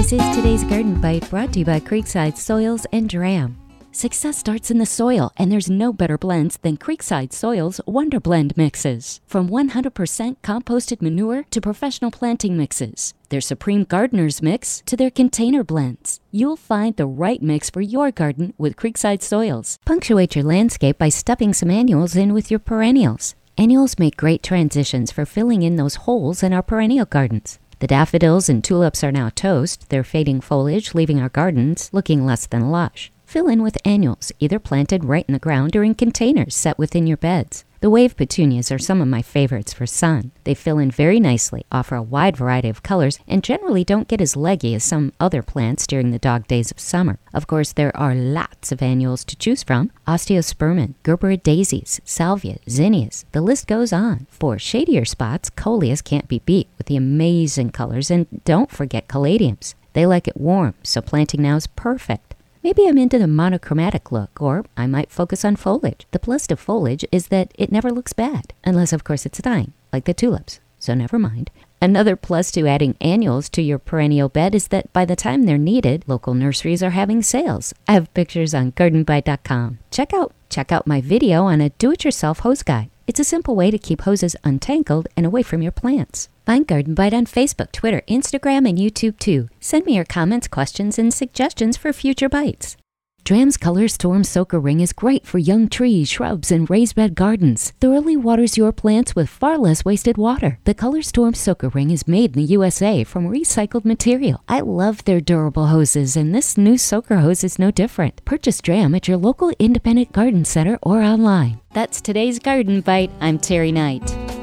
This is today's Garden Bite, brought to you by Creekside Soils and Dram. Success starts in the soil, and there's no better blends than Creekside Soils Wonder Blend mixes. From 100% composted manure to professional planting mixes, their Supreme Gardener's Mix to their container blends, you'll find the right mix for your garden with Creekside Soils. Punctuate your landscape by stuffing some annuals in with your perennials. Annuals make great transitions for filling in those holes in our perennial gardens. The daffodils and tulips are now toast, their fading foliage leaving our gardens looking less than lush. Fill in with annuals, either planted right in the ground or in containers set within your beds. The wave petunias are some of my favorites for sun. They fill in very nicely, offer a wide variety of colors, and generally don't get as leggy as some other plants during the dog days of summer. Of course, there are lots of annuals to choose from: osteospermum, Gerberia daisies, salvia, zinnias. The list goes on. For shadier spots, coleus can't be beat with the amazing colors, and don't forget caladiums. They like it warm, so planting now is perfect. Maybe I'm into the monochromatic look, or I might focus on foliage. The plus to foliage is that it never looks bad, unless of course it's dying, like the tulips, so never mind. Another plus to adding annuals to your perennial bed is that by the time they're needed, local nurseries are having sales. I have pictures on gardenbite.com. Check out my video on a do-it-yourself hose guide. It's a simple way to keep hoses untangled and away from your plants. Find Garden Bite on Facebook, Twitter, Instagram, and YouTube too. Send me your comments, questions, and suggestions for future bites. Dram's Color Storm Soaker Ring is great for young trees, shrubs, and raised bed gardens. Thoroughly waters your plants with far less wasted water. The Color Storm Soaker Ring is made in the USA from recycled material. I love their durable hoses, and this new soaker hose is no different. Purchase Dram at your local independent garden center or online. That's today's Garden Bite. I'm Terry Knight.